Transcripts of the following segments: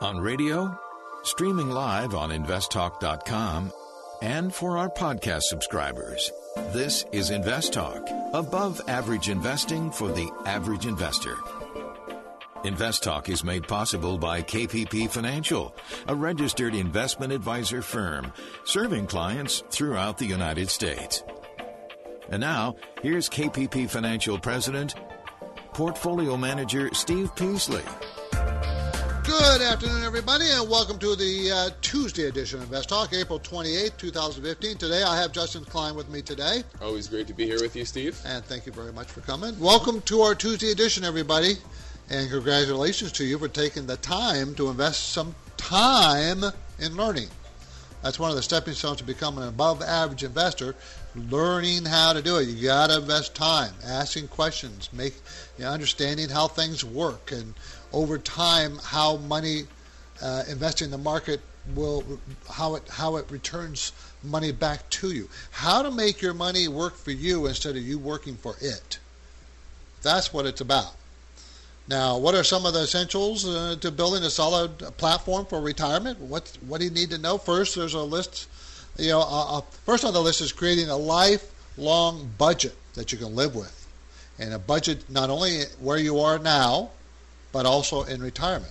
on radio, streaming live on investtalk.com, and for our podcast subscribers. This is Invest Talk, above average investing for the average investor. Invest Talk is made possible by KPP Financial, a registered investment advisor firm serving clients throughout the United States. And now, here's KPP Financial President, Portfolio Manager Steve Peasley. Good afternoon, everybody, and welcome to the Tuesday edition of Invest Talk, April 28, 2015. Today, I have Justin Klein with me today. Always great to be here with you, Steve. And thank you very much for coming. Welcome to our Tuesday edition, everybody, and congratulations to you for taking the time to invest some time in learning. That's one of the stepping stones to becoming an above-average investor, learning how to do it. You got to invest time, asking questions, understanding how things work, and over time, how money investing in the market how it returns money back to you. How to make your money work for you instead of you working for it. That's what it's about. Now, what are some of the essentials to building a solid platform for retirement? What do you need to know? First, there's a list. First on the list is creating a lifelong budget that you can live with, and a budget not only where you are now, but also in retirement.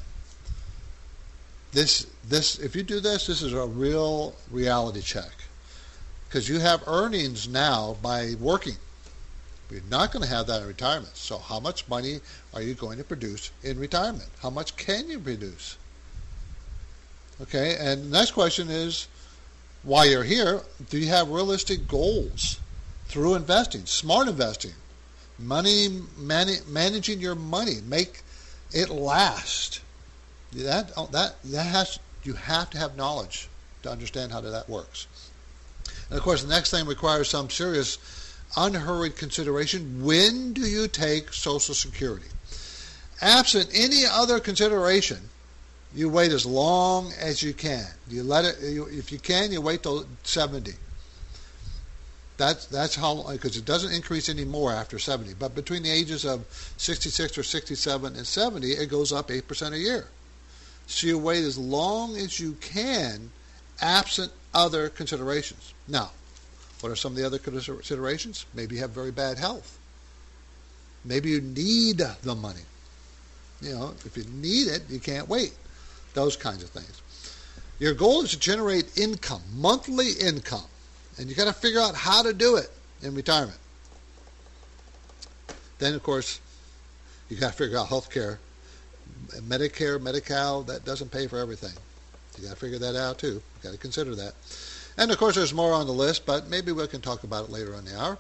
If you do this is a real reality check, because you have earnings now by working. You're not going to have that in retirement. So how much money are you going to produce in retirement? How much can you produce? Okay, and the next question is, while you're here, do you have realistic goals through investing, smart investing, managing your money, make it last? You have to have knowledge to understand how that works. And of course, the next thing requires some serious unhurried consideration. When do you take Social Security? Absent any other consideration, you wait as long as you can. If you can, you wait till 70. That's how long, because it doesn't increase anymore after 70. But between the ages of 66 or 67 and 70, it goes up 8% a year. So you wait as long as you can, absent other considerations. Now, what are some of the other considerations? Maybe you have very bad health. Maybe you need the money. If you need it, you can't wait. Those kinds of things. Your goal is to generate income, monthly income. And you got to figure out how to do it in retirement. Then, of course, you got to figure out health care. Medicare, Medi-Cal, that doesn't pay for everything. You got to figure that out, too. You got to consider that. And, of course, there's more on the list, but maybe we can talk about it later on the hour.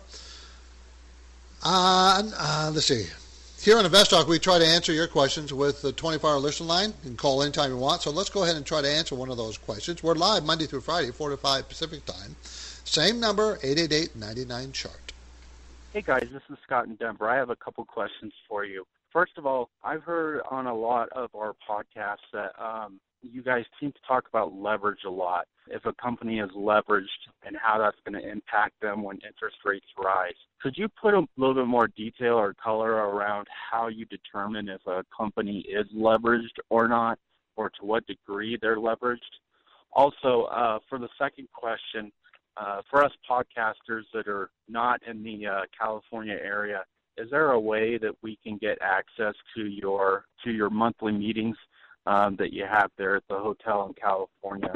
Let's see. Here on Invest Talk, we try to answer your questions with the 24-hour listen line. You can call anytime you want. So let's go ahead and try to answer one of those questions. We're live Monday through Friday, 4 to 5 Pacific Time. Same number, 888-99-CHART. Hey, guys, this is Scott in Denver. I have a couple questions for you. First of all, I've heard on a lot of our podcasts that you guys seem to talk about leverage a lot. If a company is leveraged and how that's going to impact them when interest rates rise. Could you put a little bit more detail or color around how you determine if a company is leveraged or not, or to what degree they're leveraged? Also, for the second question, for us podcasters that are not in the California area, is there a way that we can get access to your monthly meetings that you have there at the hotel in California?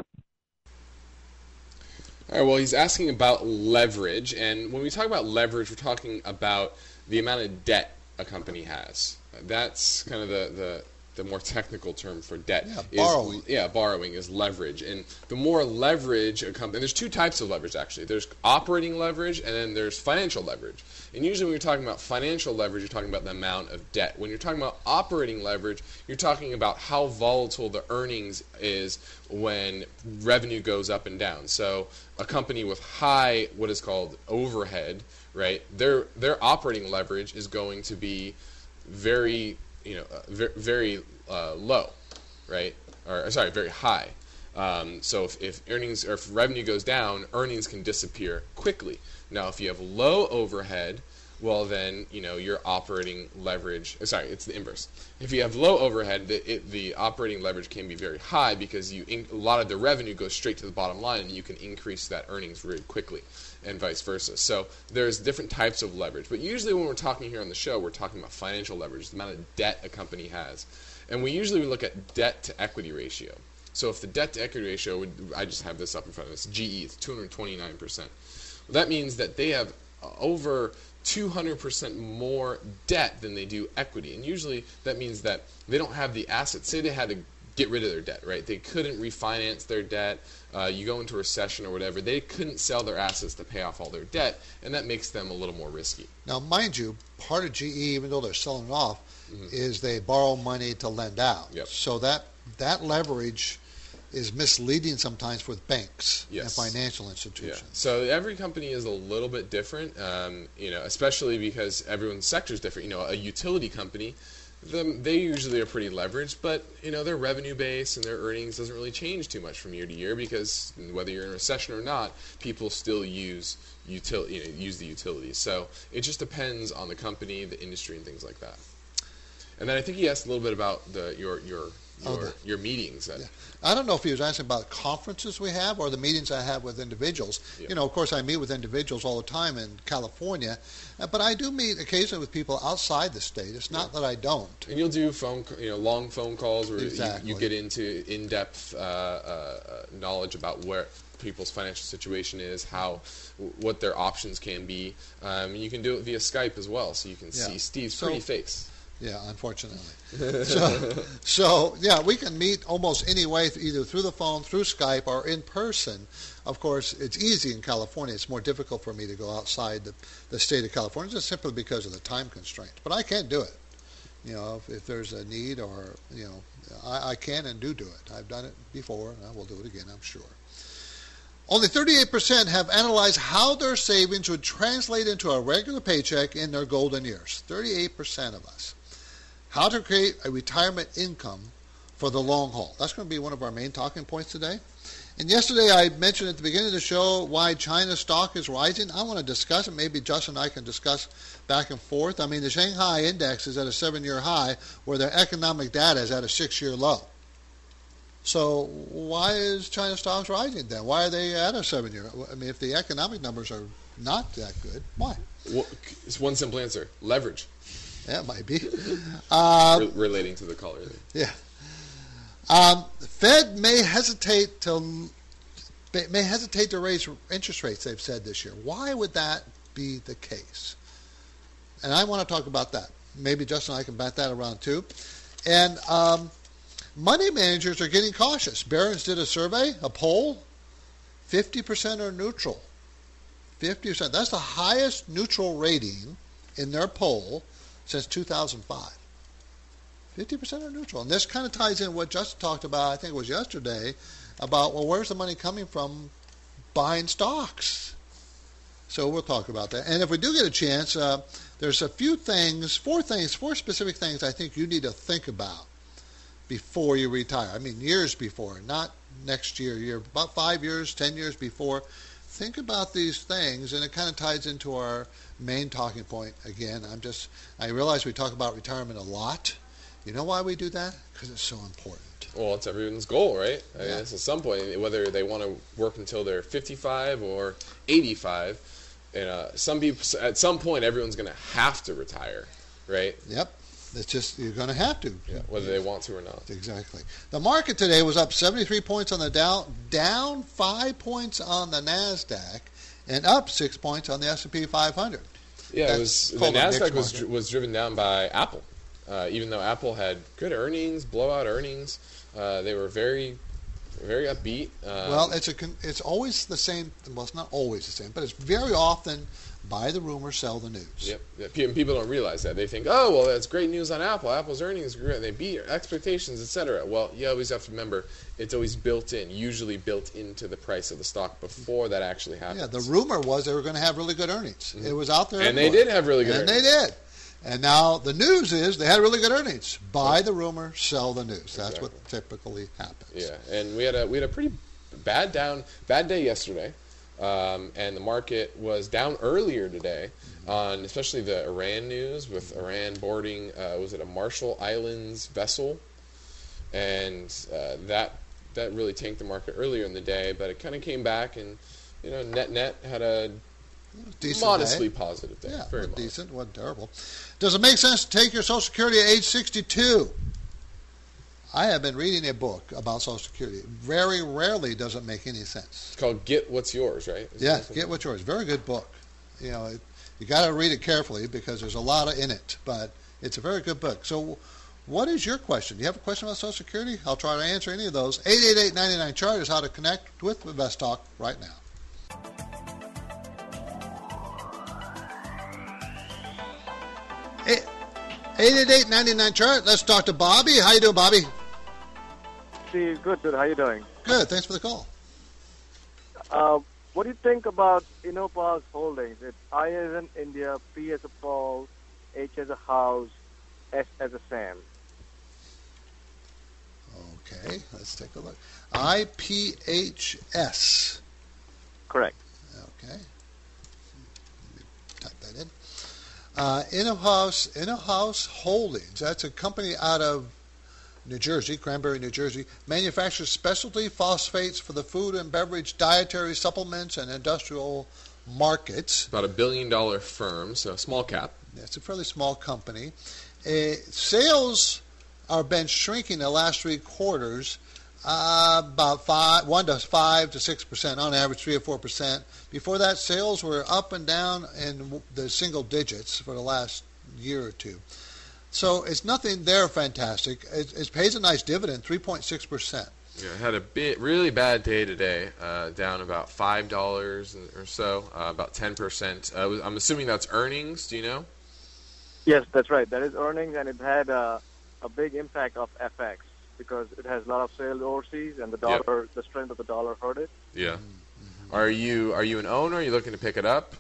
All right, well, he's asking about leverage, and when we talk about leverage, we're talking about the amount of debt a company has. That's kind of the more technical term for debt. Borrowing. Borrowing is leverage. And the more leverage a company, and there's two types of leverage actually. There's operating leverage and then there's financial leverage. And usually when you're talking about financial leverage, you're talking about the amount of debt. When you're talking about operating leverage, you're talking about how volatile the earnings is when revenue goes up and down. So a company with high, what is called overhead, right? Their operating leverage is going to be very very low, right? Or sorry, very high. So if earnings or if revenue goes down, earnings can disappear quickly. Now, if you have low overhead, well then your operating leverage. Sorry, it's the inverse. If you have low overhead, the operating leverage can be very high because a lot of the revenue goes straight to the bottom line, and you can increase that earnings very quickly, and vice versa. So there's different types of leverage, but usually when we're talking here on the show, we're talking about financial leverage, the amount of debt a company has, and we usually look at debt to equity ratio. So if the debt to equity ratio, I just have this up in front of us, GE, it's 229%. Well, that means that they have over 200% more debt than they do equity. And usually that means that they don't have the assets. Say they had to get rid of their debt, right? They couldn't refinance their debt. You go into a recession or whatever, they couldn't sell their assets to pay off all their debt, and that makes them a little more risky. Now, mind you, part of GE, even though they're selling off, is they borrow money to lend out. Yep. So that leverage is misleading sometimes with banks and financial institutions. Yeah. So every company is a little bit different, especially because everyone's sector is different. A utility company, they usually are pretty leveraged, but their revenue base and their earnings doesn't really change too much from year to year because whether you're in a recession or not, people still use the utilities. So it just depends on the company, the industry, and things like that. And then I think he asked a little bit about your meetings. I don't know if he was asking about conferences we have or the meetings I have with individuals. Yeah. Of course, I meet with individuals all the time in California, but I do meet occasionally with people outside the state. It's not that I don't. And you'll do long phone calls where Exactly. you get into in-depth knowledge about where people's financial situation is, what their options can be. You can do it via Skype as well, so you can see Steve's pretty face. Yeah, unfortunately. So we can meet almost any way, either through the phone, through Skype, or in person. Of course, it's easy in California. It's more difficult for me to go outside the state of California, just simply because of the time constraint. But I can do it. If there's a need, or I can and do it. I've done it before, and I will do it again, I'm sure. Only 38% have analyzed how their savings would translate into a regular paycheck in their golden years. 38% of us. How to create a retirement income for the long haul. That's going to be one of our main talking points today. And yesterday I mentioned at the beginning of the show why China's stock is rising. I want to discuss it. Maybe Justin and I can discuss back and forth. I mean, the Shanghai index is at a 7-year high where their economic data is at a 6-year low. So why is China's stocks rising then? Why are they at a 7-year? I mean, if the economic numbers are not that good, why? Well, it's one simple answer: leverage. Yeah, it might be. Relating to the caller. Yeah. The Fed may hesitate to raise interest rates, they've said this year. Why would that be the case? And I want to talk about that. Maybe Justin and I can bat that around too. And money managers are getting cautious. Barron's did a survey, a poll. 50% are neutral. 50%. That's the highest neutral rating in their poll since 2005. 50% are neutral. And this kind of ties in what Justin talked about, I think it was yesterday, about, well, where's the money coming from buying stocks? So we'll talk about that. And if we do get a chance, there's a few things, four specific things I think you need to think about before you retire. I mean, years before, not next year, about 5 years, 10 years before. Think about these things, and it kind of ties into our main talking point. Again, I realize we talk about retirement a lot. You know why we do that? Because it's so important. Well, it's everyone's goal, right? I mean, it's at some point, whether they want to work until they're 55 or 85, some people, at some point, everyone's going to have to retire, right? Yep. It's just, you're going to have to. Yeah, whether they want to or not. Exactly. The market today was up 73 points on the Dow, down 5 points on the NASDAQ, and up 6 points on the S&P 500. Yeah, the NASDAQ was driven down by Apple. Even though Apple had good earnings, blowout earnings, they were very, very upbeat. Well, it's always the same. Well, it's not always the same, but it's very often buy the rumor, sell the news. Yep. And people don't realize that. They think, oh, well, that's great news on Apple. Apple's earnings are great. They beat expectations, etc. Well, you always have to remember it's always usually built into the price of the stock before that actually happens. Yeah, the rumor was they were going to have really good earnings. Mm-hmm. It was out there. And they did have really good earnings. And they did. And now the news is they had really good earnings. Buy the rumor, sell the news. That's exactly what typically happens. Yeah, and we had a pretty bad day yesterday, and the market was down earlier today. on especially the Iran news with Iran boarding, was it a Marshall Islands vessel? And that really tanked the market earlier in the day, but it kind of came back and, net had a modestly positive day. Yeah, very decent, wasn't terrible. Does it make sense to take your Social Security at age 62? I have been reading a book about Social Security. Very rarely does it make any sense. It's called Get What's Yours, right? Yeah, Get What's Yours. Very good book. You got to read it carefully because there's a lot in it, but it's a very good book. So what is your question? Do you have a question about Social Security? I'll try to answer any of those. 888-99-CHART is how to connect with Invest Talk right now. 888-99-CHART. Let's talk to Bobby. How you doing, Bobby? Steve, good. How you doing? Good. Thanks for the call. What do you think about Innopause Holdings? It's I as in India, P as a Paul, H as a house, S as a Sam. Okay, let's take a look. IPHS. Correct. Okay. Let me type that in. Innopause Holdings. That's a company out of New Jersey, Cranberry, New Jersey. Manufactures specialty phosphates for the food and beverage, dietary supplements, and industrial markets. About $1 billion firm, so small cap. It's a fairly small company. Sales have been shrinking the last 3 quarters, about 5 to 6%, on average 3 or 4%. Before that, sales were up and down in the single digits for the last year or two. So it's nothing there fantastic. It pays a nice dividend, 3.6%. Yeah, it had a really bad day today, down about $5 or so, about 10%. I'm assuming that's earnings. Do you know? Yes, that's right. That is earnings, and it had a big impact of FX because it has a lot of sales overseas, and the dollar, the strength of the dollar hurt it. Yeah. Mm-hmm. Are you an owner? Are you looking to pick it up?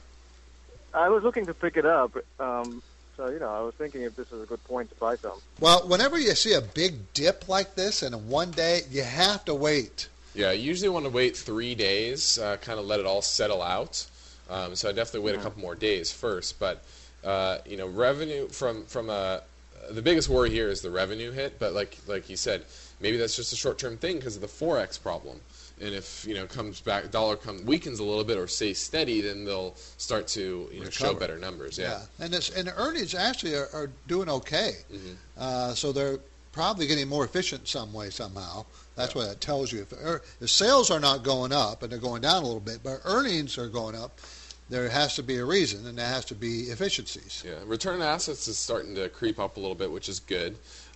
I was looking to pick it up. So, I was thinking if this is a good point to buy some. Well, whenever you see a big dip like this in one day, you have to wait. Yeah, you usually want to wait 3 days, kind of let it all settle out. So I definitely wait a couple more days first. But, revenue from the biggest worry here is the revenue hit. But like you said, maybe that's just a short-term thing because of the Forex problem. And if comes back, weakens a little bit or stays steady, then they'll start to show better numbers. Yeah. And the earnings actually are doing okay. Mm-hmm. So they're probably getting more efficient some way somehow. That's what that tells you. If sales are not going up and they're going down a little bit, but earnings are going up, there has to be a reason, and there has to be efficiencies. Yeah, return on assets is starting to creep up a little bit, which is good.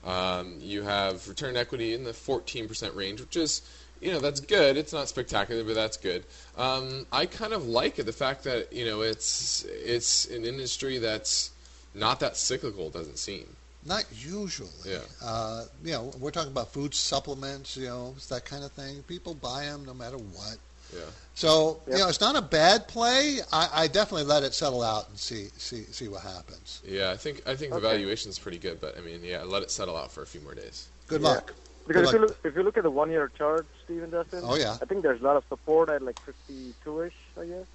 You have return equity in the 14% range, which is that's good. It's not spectacular, but that's good. I kind of like it, the fact that it's an industry that's not that cyclical. It doesn't seem. Not usually. Yeah. We're talking about food supplements. It's that kind of thing. People buy them no matter what. Yeah. So it's not a bad play. I definitely let it settle out and see what happens. Yeah, I think the valuation is pretty good, but let it settle out for a few more days. Good luck. Because if you look at the 1-year chart, Steve and Dustin, I think there's a lot of support at like 52-ish, I guess.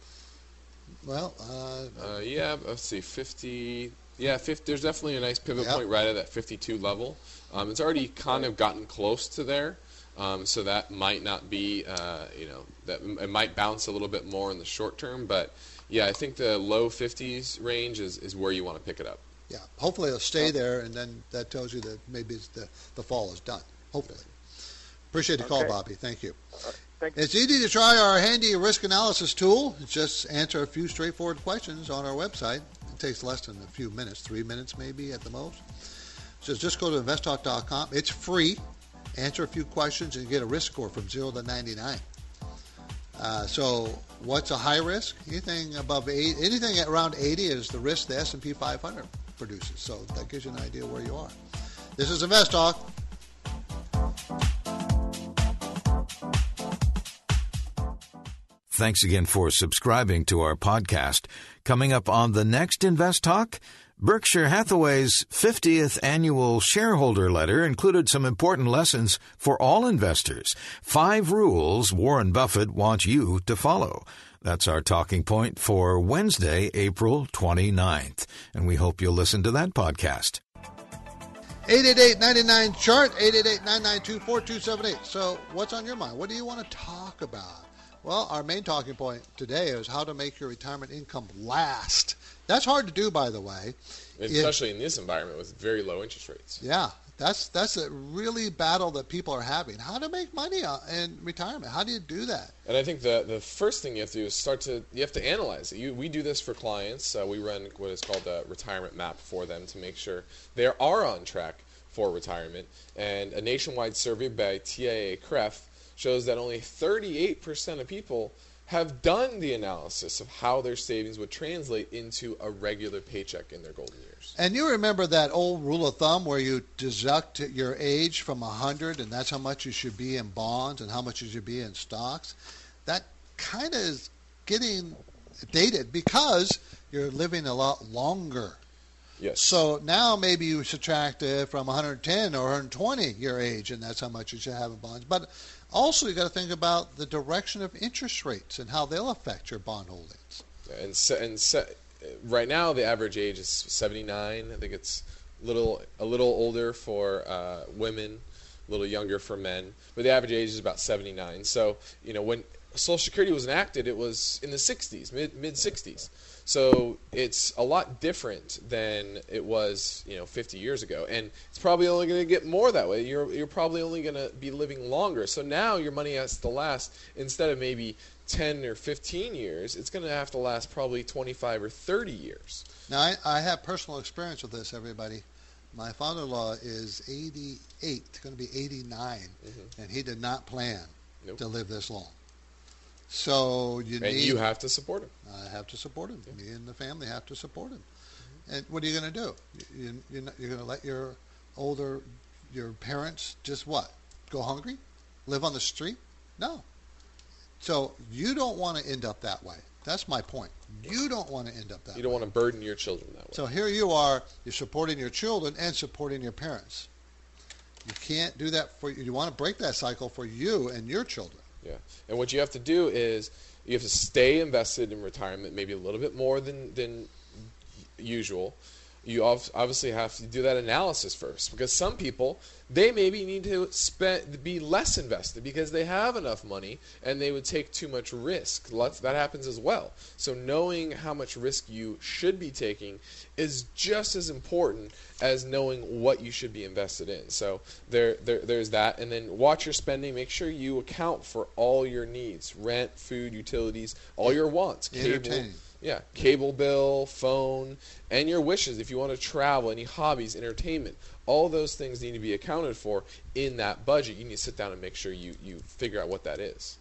Well, let's see, 50. Yeah, 50, there's definitely a nice pivot point right at that 52 level. It's already kind of gotten close to there, so that might not be, that it might bounce a little bit more in the short term. But yeah, I think the low 50s range is where you want to pick it up. Yeah, hopefully it'll stay there, and then that tells you that maybe the fall is done. Hopefully. Appreciate the call, Bobby. Thank you. Thank you. It's easy to try our handy risk analysis tool. Just answer a few straightforward questions on our website. It takes less than a few minutes, 3 minutes maybe at the most. So just go to investtalk.com. It's free. Answer a few questions and get a risk score from 0 to 99. So what's a high risk? Anything above 80, anything around 80 is the risk the S&P 500 produces. So that gives you an idea where you are. This is Invest Talk. Thanks again for subscribing to our podcast. Coming up on the next Invest Talk, Berkshire Hathaway's 50th annual shareholder letter included some important lessons for all investors. 5 rules Warren Buffett wants you to follow. That's our talking point for Wednesday, April 29th. And we hope you'll listen to that podcast. 888-99-CHART, 888-992-4278. So what's on your mind? What do you want to talk about? Well, our main talking point today is how to make your retirement income last. That's hard to do, by the way. Especially in this environment with very low interest rates. Yeah, that's a really battle that people are having. How to make money in retirement? How do you do that? And I think the first thing you have to do is you have to analyze it. We do this for clients. We run what is called a retirement map for them to make sure they are on track for retirement. And a nationwide survey by TIAA-CREF shows that only 38% of people have done the analysis of how their savings would translate into a regular paycheck in their golden years. And you remember that old rule of thumb where you deduct your age from 100, and that's how much you should be in bonds and how much you should be in stocks? That kind of is getting dated because you're living a lot longer. Yes. So now maybe you subtract it from 110 or 120 your age, and that's how much you should have in bonds. But also you got to think about the direction of interest rates and how they'll affect your bond holdings. Right now the average age is 79. I think it's a little older for women, a little younger for men, but the average age is about 79. So when Social Security was enacted, it was in the 60s, mid 60s. So it's a lot different than it was, 50 years ago, and it's probably only going to get more that way. You're probably only going to be living longer. So now your money has to last, instead of maybe 10 or 15 years, it's going to have to last probably 25 or 30 years. Now I have personal experience with this, everybody. My father-in-law is 88, going to be 89, and he did not plan to live this long. So you have to support him. I have to support him. Me and the family have to support him. And what are you going to do? You're going to let your parents just what? Go hungry? Live on the street? No. So you don't want to end up that way. That's my point. You don't want to end up that way. You don't want to burden your children that way. So here you are. You're supporting your children and supporting your parents. You can't do that you want to break that cycle for you and your children. Yeah, and what you have to do is you have to stay invested in retirement, maybe a little bit more than usual. You obviously have to do that analysis first, because some people, they maybe need to be less invested because they have enough money and they would take too much risk. That happens as well. So knowing how much risk you should be taking is just as important as knowing what you should be invested in. So there's that. And then watch your spending. Make sure you account for all your needs: rent, food, utilities, all your wants, cable bill, phone, and your wishes. If you want to travel, any hobbies, entertainment, all those things need to be accounted for in that budget. You need to sit down and make sure you figure out what that is.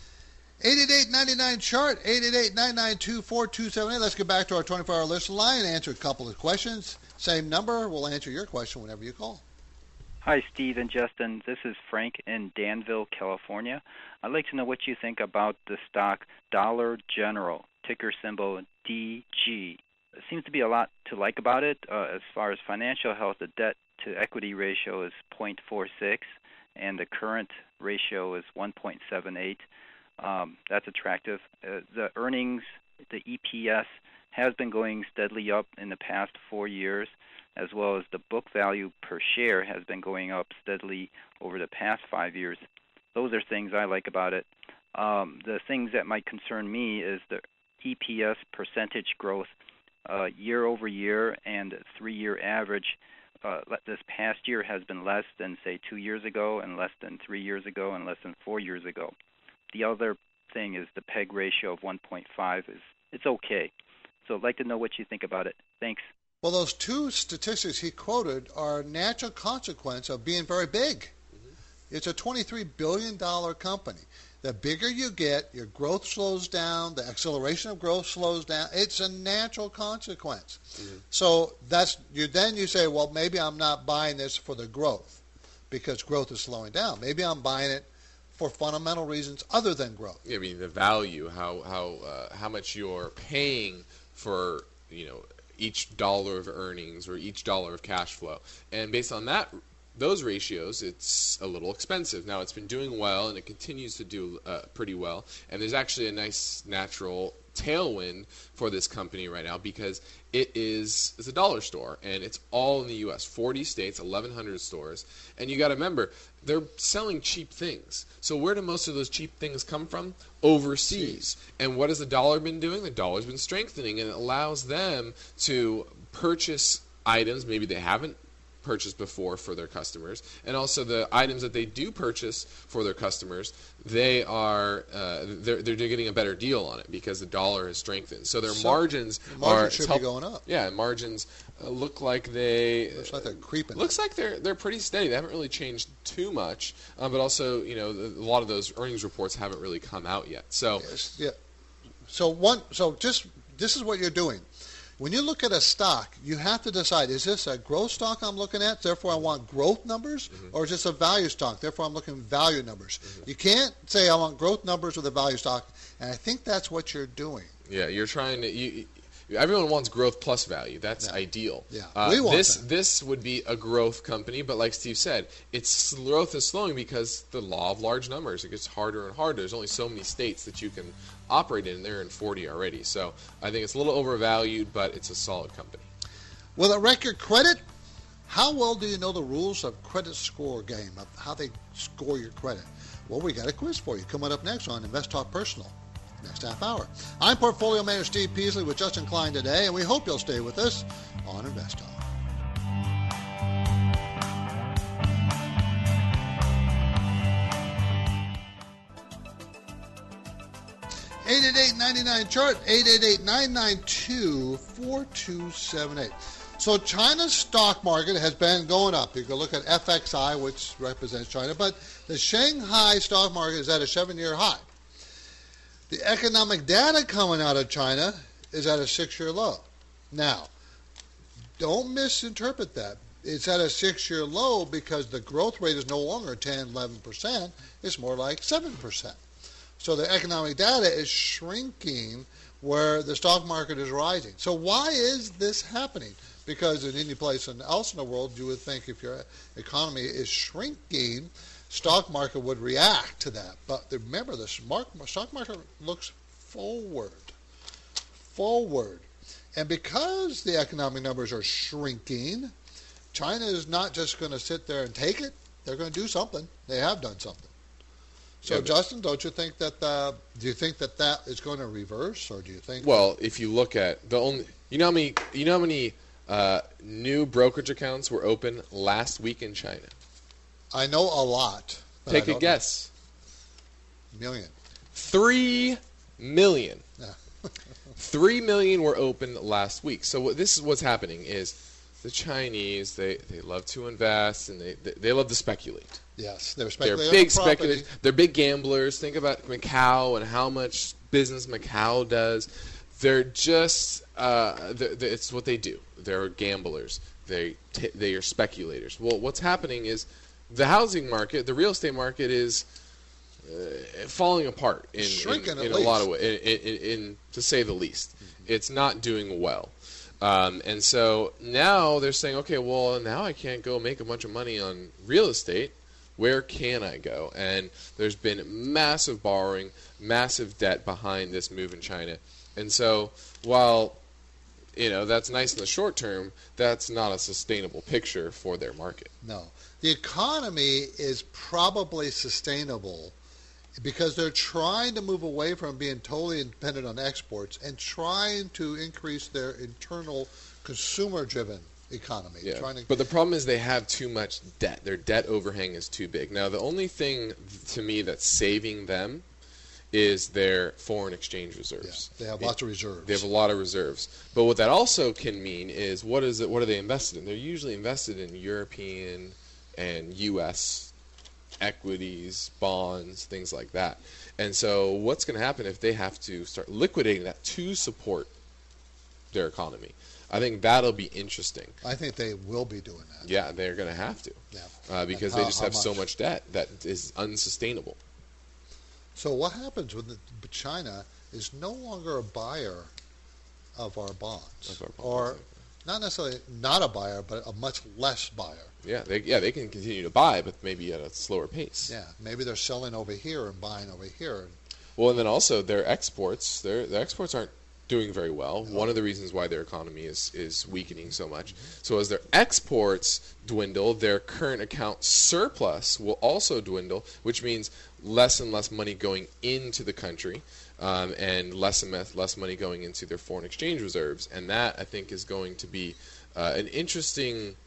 888-99-CHART, 888-992-4278. Let's get back to our 24-hour listener line and answer a couple of questions. Same number. We'll answer your question whenever you call. Hi, Steve and Justin. This is Frank in Danville, California. I'd like to know what you think about the stock Dollar General, ticker symbol DG. There seems to be a lot to like about it. As far as financial health, the debt-to-equity ratio is 0.46, and the current ratio is 1.78. That's attractive. The earnings, the EPS, has been going steadily up in the past 4 years, as well as the book value per share has been going up steadily over the past 5 years. Those are things I like about it. The things that might concern me is the EPS percentage growth year over year, and 3-year average this past year has been less than, say, 2 years ago, and less than 3 years ago, and less than 4 years ago. The other thing is the PEG ratio of 1.5 it's okay. So I'd like to know what you think about it. Thanks. Well, those two statistics he quoted are a natural consequence of being very big. It's a $23 billion company. The bigger you get, your growth slows down, the acceleration of growth slows down. It's a natural consequence. So you say, well, maybe I'm not buying this for the growth because growth is slowing down. Maybe I'm buying it for fundamental reasons other than growth. Yeah, I mean the value, how much you're paying for each dollar of earnings or each dollar of cash flow, and based on that those ratios, it's a little expensive. Now, it's been doing well, and it continues to do pretty well. And there's actually a nice natural tailwind for this company right now because it's a dollar store, and it's all in the U.S. 40 states, 1,100 stores. And you got to remember, they're selling cheap things. So where do most of those cheap things come from? Overseas. And what has the dollar been doing? The dollar's been strengthening, and it allows them to purchase items maybe they haven't purchased before for their customers, and also the items that they do purchase for their customers, they're getting a better deal on it because the dollar has strengthened. So their margins should be going up. Yeah, margins look like they're creeping. Looks like they're pretty steady. They haven't really changed too much, but also a lot of those earnings reports haven't really come out yet. So yes, yeah. This is what you're doing. When you look at a stock, you have to decide, is this a growth stock I'm looking at, therefore I want growth numbers, or is this a value stock, therefore I'm looking at value numbers? You can't say I want growth numbers with a value stock, and I think that's what you're doing. Yeah, you're trying to... Everyone wants growth plus value. That's ideal. Yeah, we want that. This would be a growth company, but like Steve said, its growth is slowing because the law of large numbers. It gets harder and harder. There's only so many states that you can operate in. They're in 40 already. So I think it's a little overvalued, but it's a solid company. Will it wreck your credit? How well do you know the rules of credit score game, of how they score your credit? Well, we got a quiz for you coming up next on Invest Talk Personal. Next half hour. I'm Portfolio Manager Steve Peasley with Justin Klein today, and we hope you'll stay with us on Invest Talk. $888-99-CHART, 888-992-4278. So China's stock market has been going up. You can look at FXI, which represents China, but the Shanghai stock market is at a 7-year high. The economic data coming out of China is at a 6-year low. Now, don't misinterpret that. It's at a 6-year low because the growth rate is no longer 10, 11%. It's more like 7%. So the economic data is shrinking where the stock market is rising. So why is this happening? Because in any place else in the world, you would think if your economy is shrinking, stock market would react to that. But remember, the stock market looks forward. And because the economic numbers are shrinking, China is not just going to sit there and take it. They're going to do something. They have done something. So, Justin, don't you think that do you think that is going to reverse, or do you think? Well, if you look at how many new brokerage accounts were open last week in China? I know a lot. Take a guess. Million. 3 million. Yeah. 3 million were open last week. So this is what's happening is the Chinese, they love to invest and they love to speculate. Yes, they're speculating. They're big speculators. They're big gamblers. Think about Macau and how much business Macau does. They're just it's what they do. They're gamblers. They are speculators. Well, what's happening is the housing market, the real estate market, is falling apart in a lot of ways, to say the least. Mm-hmm. It's not doing well. And so now they're saying, okay, well, now I can't go make a bunch of money on real estate. Where can I go? And there's been massive borrowing, massive debt behind this move in China. And so while that's nice in the short term, that's not a sustainable picture for their market. No. The economy is probably sustainable because they're trying to move away from being totally dependent on exports and trying to increase their internal consumer-driven economy. Yeah. But the problem is they have too much debt. Their debt overhang is too big. Now, the only thing to me that's saving them is their foreign exchange reserves. Yeah, they have lots of reserves. They have a lot of reserves. But what that also can mean is what are they invested in? They're usually invested in European and U.S. equities, bonds, things like that. And so what's going to happen if they have to start liquidating that to support their economy? I think that'll be interesting. I think they will be doing that. Yeah, they're going to have to. Yeah. Because they just have so much debt that is unsustainable. So what happens when China is no longer a buyer of our bonds? Or not necessarily not a buyer, but a much less buyer. Yeah, they can continue to buy, but maybe at a slower pace. Yeah, maybe they're selling over here and buying over here. Well, and then also their exports aren't doing very well. One of the reasons why their economy is weakening so much. So as their exports dwindle, their current account surplus will also dwindle, which means less and less money going into the country, and less and less money going into their foreign exchange reserves. And that, I think, is going to be an interesting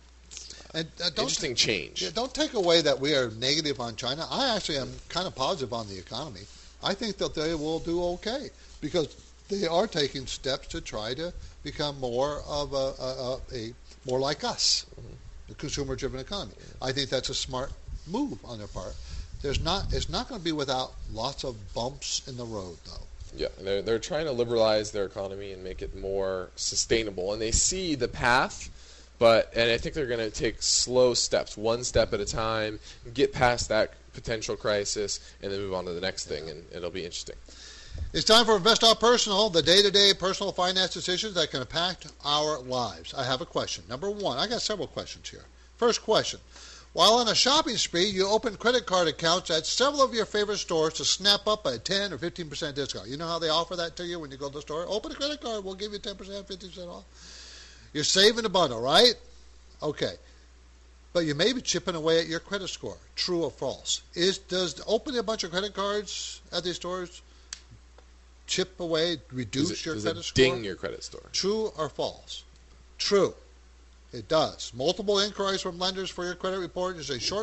change. Yeah, don't take away that we are negative on China. I actually am kind of positive on the economy. I think that they will do okay because they are taking steps to try to become more of a more like us, a consumer-driven economy. I think that's a smart move on their part. It's not going to be without lots of bumps in the road, though. Yeah, they're trying to liberalize their economy and make it more sustainable, and they see the path. And I think they're going to take slow steps, one step at a time, get past that potential crisis, and then move on to the next thing, and it'll be interesting. It's time for InvestTalk Personal, the day-to-day personal finance decisions that can impact our lives. I have a question. Number one, I got several questions here. First question. While on a shopping spree, you open credit card accounts at several of your favorite stores to snap up a 10 or 15% discount. You know how they offer that to you when you go to the store? Open a credit card, we'll give you 10%, 50% off. You're saving a bundle, right? Okay. But you may be chipping away at your credit score. True or false? Does opening a bunch of credit cards at these stores chip away, reduce your credit score? Ding your credit score. True or false? True. It does. Multiple inquiries from lenders for your credit report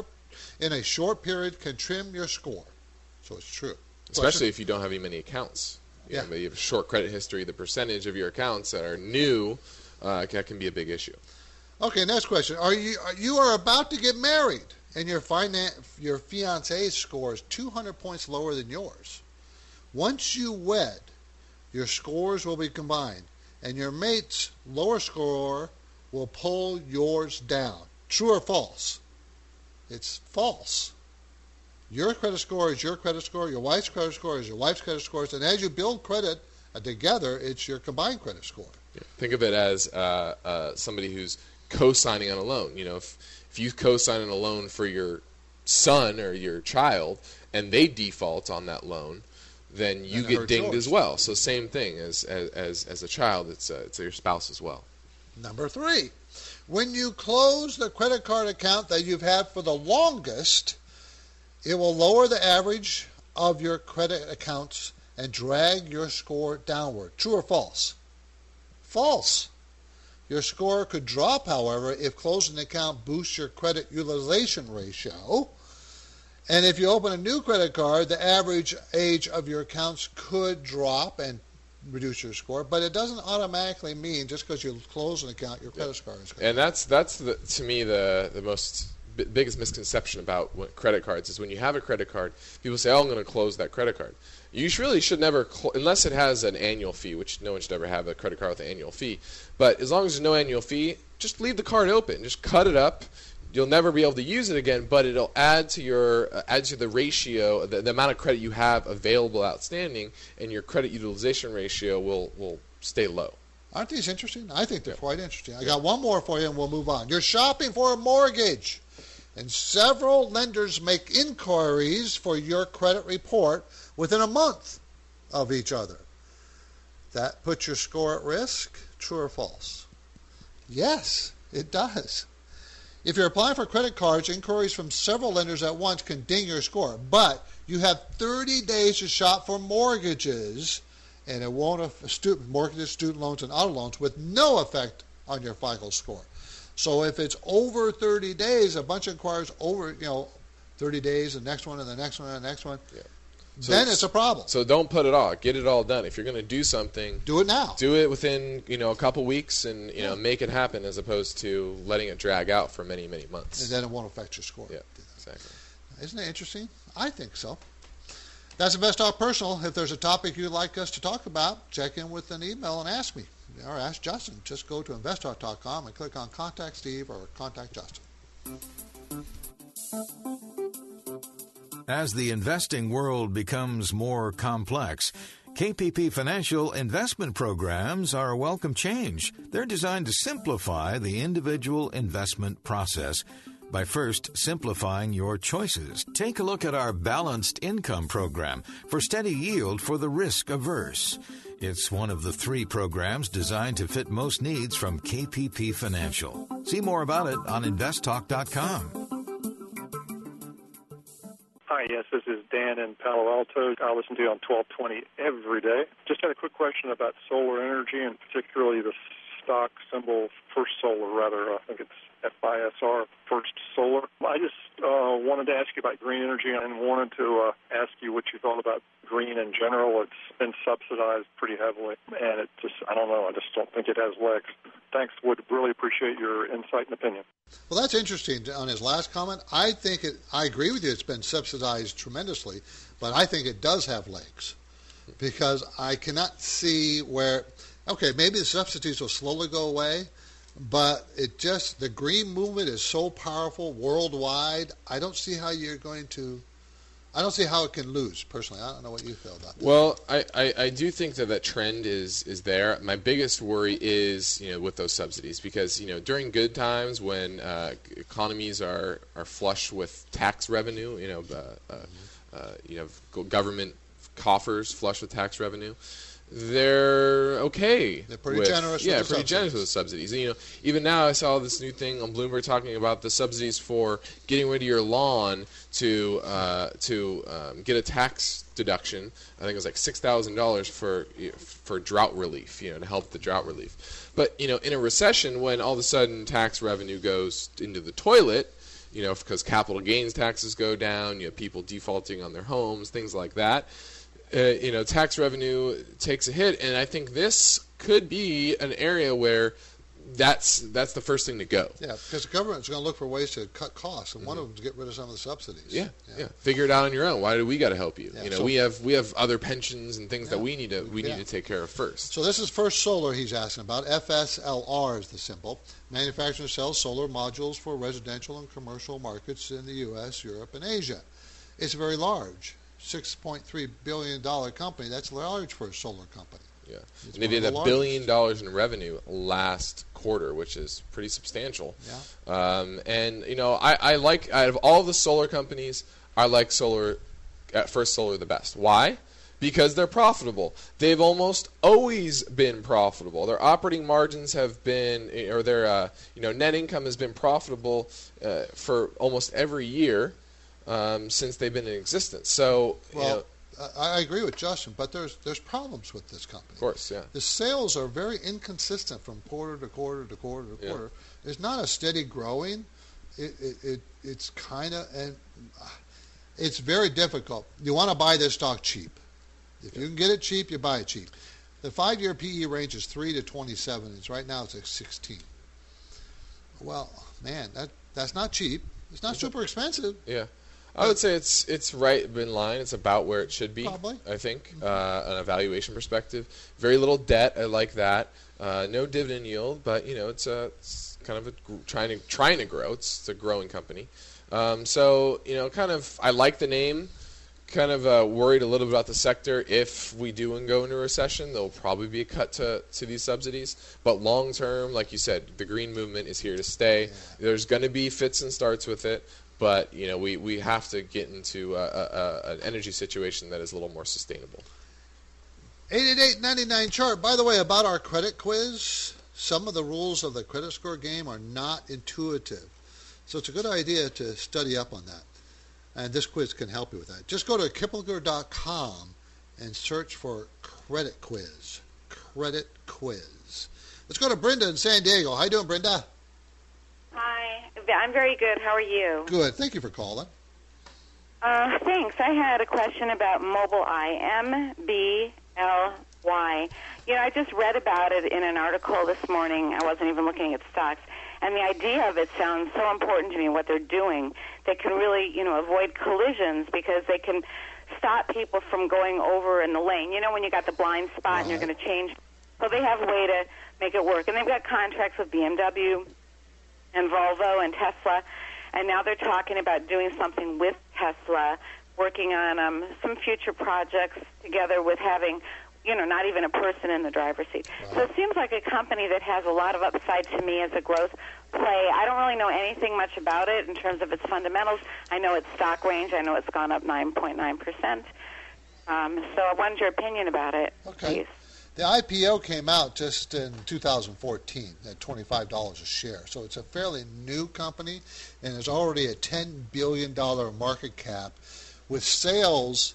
in a short period can trim your score. So it's true. Especially if you don't have any accounts. You have a short credit history, the percentage of your accounts that are new, that can be a big issue. Okay, next question. You are about to get married, and your fiancé's score is 200 points lower than yours. Once you wed, your scores will be combined, and your mate's lower score will pull yours down. True or false? It's false. Your credit score is your credit score. Your wife's credit score is your wife's credit score. And as you build credit together, it's your combined credit score. Yeah. Think of it as somebody who's co-signing on a loan. You know, if you co-sign on a loan for your son or your child and they default on that loan, then you get dinged as well. So same thing as a child, it's your spouse as well. Number 3, when you close the credit card account that you've had for the longest, it will lower the average of your credit accounts and drag your score downward. True or false? False. Your score could drop, however, if closing the account boosts your credit utilization ratio. And if you open a new credit card, the average age of your accounts could drop and reduce your score, but it doesn't automatically mean just because you close an account, your credit score is going to. And that's to me the most biggest misconception about credit cards is when you have a credit card, people say, "Oh, I'm going to close that credit card." You really should never, unless it has an annual fee, which no one should ever have a credit card with an annual fee. But as long as there's no annual fee, just leave the card open, just cut it up. You'll never be able to use it again, but it'll add to the ratio, the amount of credit you have available outstanding, and your credit utilization ratio will stay low. Aren't these interesting? I think they're quite interesting. I got one more for you, and we'll move on. You're shopping for a mortgage, and several lenders make inquiries for your credit report within a month of each other. That puts your score at risk? True or false? Yes, it does. If you're applying for credit cards, inquiries from several lenders at once can ding your score. But you have 30 days to shop for mortgages, and it won't affect mortgages, student loans, and auto loans with no effect on your FICO score. So if it's over 30 days, a bunch of inquiries over 30 days, the next one, and the next one, and the next one, then it's a problem. So don't put it off. Get it all done. If you're going to do something, do it now. Do it within a couple weeks, and make it happen, as opposed to letting it drag out for many, many months. And then it won't affect your score. Yeah, exactly. Isn't it interesting? I think so. That's InvestTalk Personal. If there's a topic you'd like us to talk about, check in with an email and ask me or ask Justin. Just go to investtalk.com and click on Contact Steve or Contact Justin. As the investing world becomes more complex, KPP Financial investment programs are a welcome change. They're designed to simplify the individual investment process by first simplifying your choices. Take a look at our Balanced Income program for steady yield for the risk averse. It's one of the 3 programs designed to fit most needs from KPP Financial. See more about it on investtalk.com. Hi, yes, this is Dan in Palo Alto. I listen to you on 1220 every day. Just had a quick question about solar energy and particularly the stock symbol First Solar, rather. I think it's FISR, First Solar. I just wanted to ask you about green energy and wanted to ask you what you thought about green in general. It's been subsidized pretty heavily, and it just, I don't know, I just don't think it has legs. Thanks. Would really appreciate your insight and opinion. Well, that's interesting on his last comment. I agree with you. It's been subsidized tremendously, but I think it does have legs because I cannot see where, okay, maybe the subsidies will slowly go away, but the green movement is so powerful worldwide. I don't see how it can lose, personally. I don't know what you feel about that. Well, I do think that trend is there. My biggest worry is, with those subsidies, because, during good times when economies are flush with tax revenue, government coffers flush with tax revenue, they're okay. They're pretty generous. Yeah, pretty generous with the subsidies. And, even now I saw this new thing on Bloomberg talking about the subsidies for getting rid of your lawn to get a tax deduction. I think it was like $6,000 for drought relief. To help the drought relief. But in a recession, when all of a sudden tax revenue goes into the toilet, because capital gains taxes go down, people defaulting on their homes, things like that. Tax revenue takes a hit, and I think this could be an area where that's the first thing to go. Yeah, because the government's going to look for ways to cut costs, and one of them is to get rid of some of the subsidies. Yeah. Figure it out on your own. Why do we got to help you? So we have other pensions and things that we need to take care of first. So this is First Solar he's asking about. FSLR is the symbol. Manufacturer sells solar modules for residential and commercial markets in the U.S., Europe, and Asia. It's very large. $6.3 billion company. That's large for a solar company. Yeah, and they did $1 billion in revenue last quarter, which is pretty substantial. Yeah. And I like, out of all the solar companies, I like First Solar the best. Why? Because they're profitable. They've almost always been profitable. Their operating margins have been, or their net income has been profitable for almost every year. Since they've been in existence. So, I agree with Justin, but there's problems with this company. Of course, yeah. The sales are very inconsistent from quarter to quarter to quarter to quarter. It's not a steady growing. It's kind of, and it's very difficult. You want to buy this stock cheap. If you can get it cheap, you buy it cheap. The 5-year PE range is 3 to 27. Right now it's at 16. Well, man, that's not cheap. It's not super expensive. Yeah. I would say it's right in line. It's about where it should be. Probably. I think, on a valuation perspective. Very little debt. I like that. No dividend yield, but it's kind of trying to grow. It's a growing company. So kind of, I like the name. Kind of worried a little bit about the sector. If we do go into a recession, there'll probably be a cut to these subsidies. But long term, like you said, the green movement is here to stay. Yeah. There's going to be fits and starts with it, but we have to get into an energy situation that is a little more sustainable. 888-99 chart. By the way, about our credit quiz, some of the rules of the credit score game are not intuitive, so it's a good idea to study up on that. And this quiz can help you with that. Just go to Kiplinger.com and search for Credit Quiz. Credit Quiz. Let's go to Brenda in San Diego. How you doing, Brenda? Hi. I'm very good. How are you? Good. Thank you for calling. Thanks. I had a question about Mobileye, MBLY. I just read about it in an article this morning. I wasn't even looking at stocks. And the idea of it sounds so important to me, what they're doing. They can really, avoid collisions because they can stop people from going over in the lane. When you got the blind spot and you're going to change. So they have a way to make it work. And they've got contracts with BMW and Volvo and Tesla. And now they're talking about doing something with Tesla, working on some future projects together with having not even a person in the driver's seat. Wow. So it seems like a company that has a lot of upside to me as a growth play. I don't really know anything much about it in terms of its fundamentals. I know its stock range. I know it's gone up 9.9%. So I wanted your opinion about it, please. The IPO came out just in 2014 at $25 a share. So it's a fairly new company, and it's already a $10 billion market cap with sales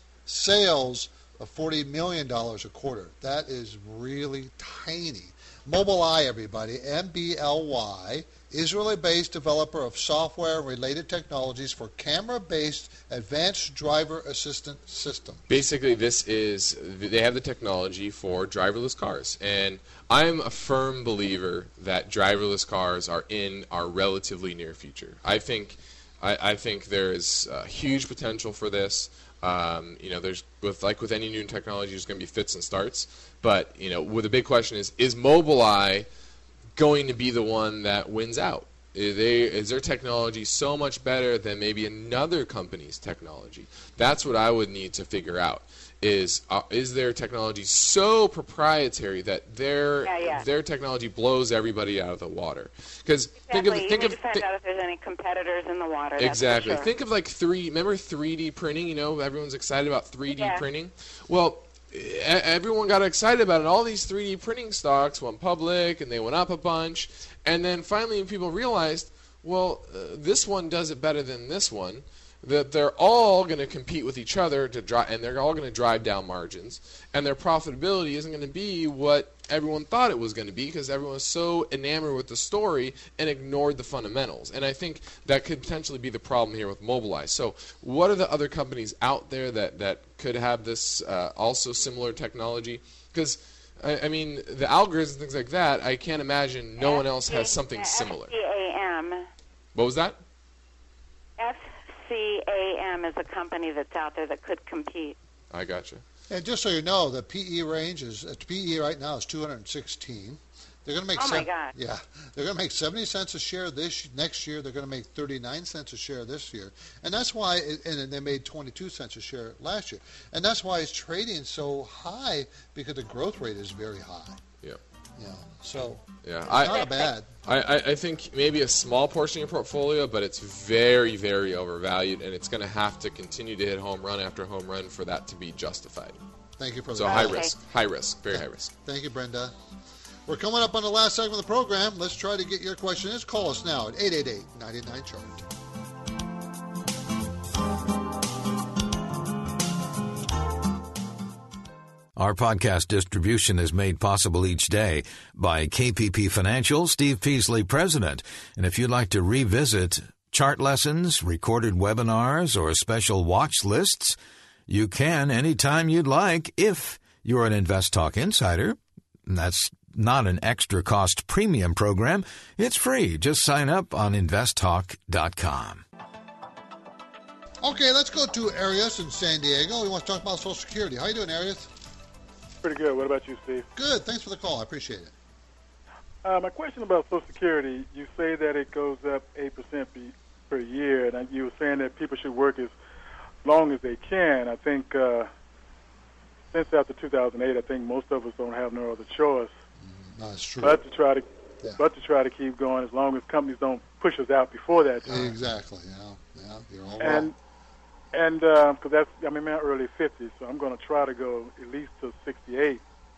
of $40 million a quarter. That is really tiny. Mobileye, everybody, MBLY, Israeli-based developer of software and related technologies for camera-based advanced driver assistant system. Basically, they have the technology for driverless cars. And I'm a firm believer that driverless cars are in our relatively near future. I think there is huge potential for this. There's with any new technology, there's going to be fits and starts. But the big question is Mobileye going to be the one that wins out? Is their technology so much better than maybe another company's technology? That's what I would need to figure out. Is their technology so proprietary that their technology blows everybody out of the water? Because think of find out if there's any competitors in the water. Exactly. That's for sure. Think of remember 3D printing? Everyone's excited about 3D printing. Well, everyone got excited about it. All these 3D printing stocks went public, and they went up a bunch. And then finally people realized, this one does it better than this one, that they're all going to compete with each other and they're all going to drive down margins. And their profitability isn't going to be what everyone thought it was going to be because everyone was so enamored with the story and ignored the fundamentals. And I think that could potentially be the problem here with Mobileye. So what are the other companies out there that could have this also similar technology? Because, the algorithms and things like that, I can't imagine no one else has something similar. FCAM. What was that? FCAM is a company that's out there that could compete. I gotcha. And just so you know, the PE range PE right now is 216. They're going to make my God. Yeah, they're going to make 70 cents a share next year. They're going to make 39 cents a share this year, and that's why. And they made 22 cents a share last year, and that's why it's trading so high because the growth rate is very high. Yeah. So it's not bad. I think maybe a small portion of your portfolio, but it's very, very overvalued, and it's going to have to continue to hit home run after home run for that to be justified. Thank you for So high risk, very high risk. Thank you, Brenda. We're coming up on the last segment of the program. Let's try to get your question. Call us now at 888-99-CHART. Our podcast distribution is made possible each day by KPP Financial, Steve Peasley, President. And if you'd like to revisit chart lessons, recorded webinars, or special watch lists, you can anytime you'd like if you're an InvestTalk Insider. That's not an extra cost premium program. It's free. Just sign up on investtalk.com. Okay, let's go to Arias in San Diego. We want to talk about Social Security. How you doing, Arias? Pretty good. What about you, Steve? Good. Thanks for the call. I appreciate it. My question about Social Security, you say that it goes up 8% per year, and you were saying that people should work as long as they can. I think since after 2008, I think most of us don't have no other choice. That's true. But to try to keep going as long as companies don't push us out before that time. Exactly. Yeah, you're all right. And because I'm in my early 50s, so I'm going to try to go at least to 68.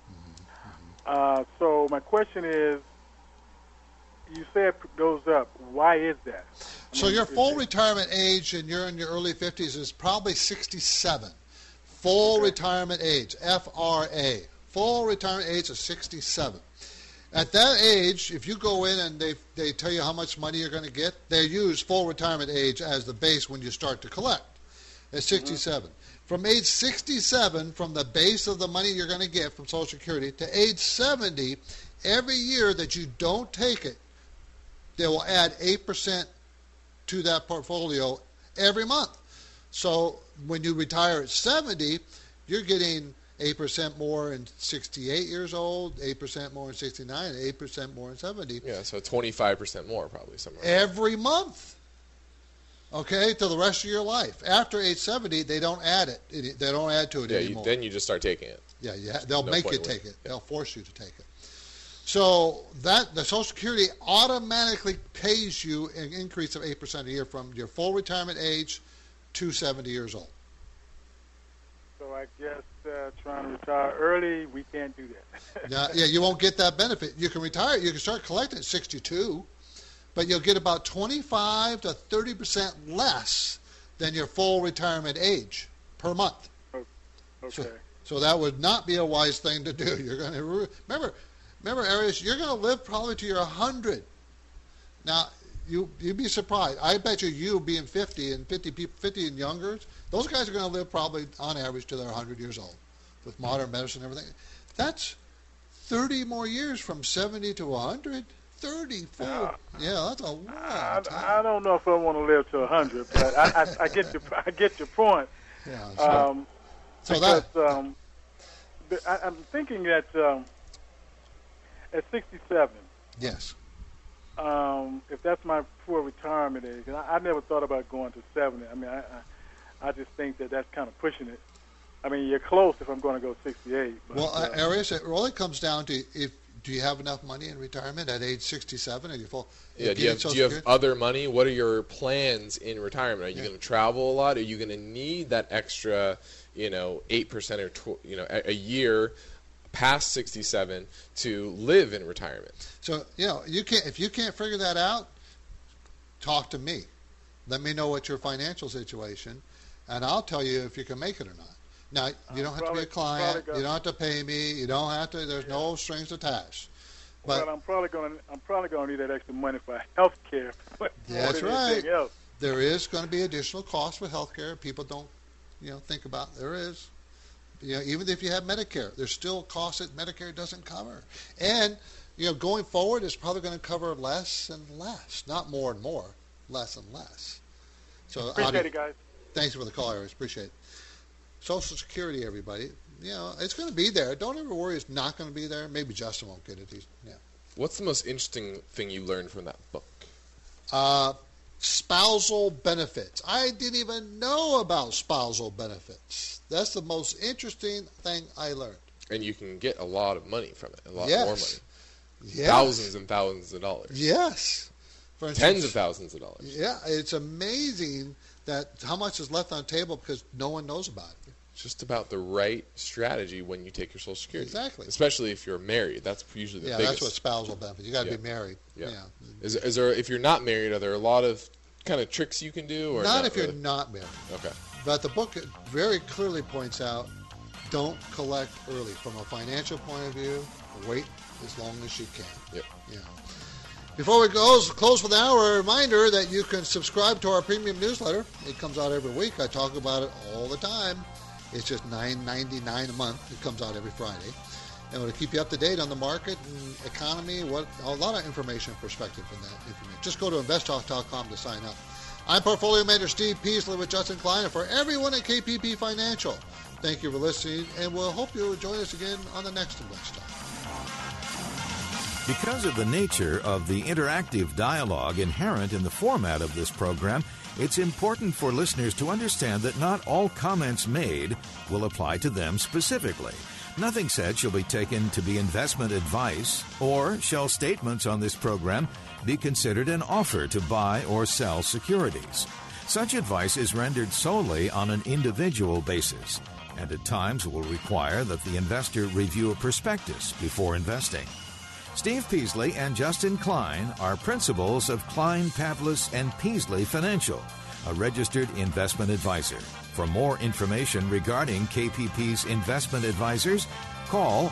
So my question is, you say it goes up. Why is that? So your full retirement age, and you're in your early 50s, is probably 67. Full retirement age, FRA. Full retirement age is 67. At that age, if you go in and they tell you how much money you're going to get, they use full retirement age as the base when you start to collect. At 67. From age 67, from the base of the money you're going to get from Social Security, to age 70, every year that you don't take it, they will add 8% to that portfolio every month. So when you retire at 70, you're getting 8% more in 68 years old, 8% more in 69, and 8% more in 70. Yeah, so 25% more probably somewhere. Every month. okay, to the rest of your life. After age 70, they don't add it. They don't add to it anymore. Then you just start taking it. Yeah, they'll make you take it. They'll force you to take it. So the Social Security automatically pays you an increase of 8% a year from your full retirement age to 70 years old. So I guess trying to retire early, we can't do that. Now, you won't get that benefit. You can retire. You can start collecting at 62, but you'll get about 25 to 30% less than your full retirement age per month. Okay. So that would not be a wise thing to do. You're going to remember, Arias, you're going to live probably to your 100. Now, you'd be surprised. I bet you being 50 and 50 and younger, those guys are going to live probably on average to their 100 years old with modern medicine and everything. That's 30 more years from 70 to 100. 34. Yeah, that's a long time. I don't know if I want to live to 100, but I get your point. Yeah. I'm thinking that at 67. Yes. If that's my full retirement age, and I never thought about going to 70. I mean, I just think that's kind of pushing it. I mean, you're close if I'm going to go 68. But, well, Arias, it really comes down to do you have enough money in retirement at age 67? Are you full? Yeah. Do you have other money? What are your plans in retirement? Are you going to travel a lot? Are you going to need that extra, 8% or a year past 67 to live in retirement? So if you can't figure that out, talk to me. Let me know what's your financial situation, and I'll tell you if you can make it or not. Now, you don't have to be a client. You don't have to pay me. You don't have to. There's no strings attached. But I'm probably going to need that extra money for health care. That's right. There is going to be additional costs for health care. People don't, think about. There is. Even if you have Medicare, there's still costs that Medicare doesn't cover. And, going forward, it's probably going to cover less and less, not more and more, less and less. So appreciate it, guys. Thanks for the call, Arias. Appreciate it. Social Security, everybody. It's going to be there. Don't ever worry it's not going to be there. Maybe Justin won't get it. What's the most interesting thing you learned from that book? Spousal benefits. I didn't even know about spousal benefits. That's the most interesting thing I learned. And you can get a lot of money from it, a lot more money. Yes. Thousands and thousands of dollars. Yes. For instance, tens of thousands of dollars. Yeah, it's amazing that how much is left on the table because no one knows about it. It's just about the right strategy when you take your Social Security. Exactly. Especially if you're married. That's usually the biggest. Yeah, that's what spousal benefits. You got to be married. Yeah. Is there, if you're not married, are there a lot of kind of tricks you can do? Or not if you're not married. Okay. But the book very clearly points out, don't collect early. From a financial point of view, wait as long as you can. Yep. Before we close for the hour, a reminder that you can subscribe to our premium newsletter. It comes out every week. I talk about it all the time. It's just $9.99 a month. It comes out every Friday. And it'll keep you up to date on the market and economy, a lot of information and perspective from that information. Just go to investtalk.com to sign up. I'm Portfolio Manager Steve Peasley with Justin Klein, and for everyone at KPP Financial, thank you for listening, and we'll hope you'll join us again on the next Invest Talk. Because of the nature of the interactive dialogue inherent in the format of this program, it's important for listeners to understand that not all comments made will apply to them specifically. Nothing said shall be taken to be investment advice, or shall statements on this program be considered an offer to buy or sell securities. Such advice is rendered solely on an individual basis, and at times will require that the investor review a prospectus before investing. Steve Peasley and Justin Klein are principals of Klein, Pavlis & Peasley Financial, a registered investment advisor. For more information regarding KPP's investment advisors, call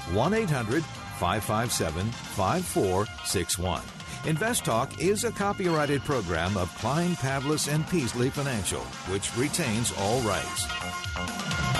1-800-557-5461. Invest Talk is a copyrighted program of Klein, Pavlis & Peasley Financial, which retains all rights.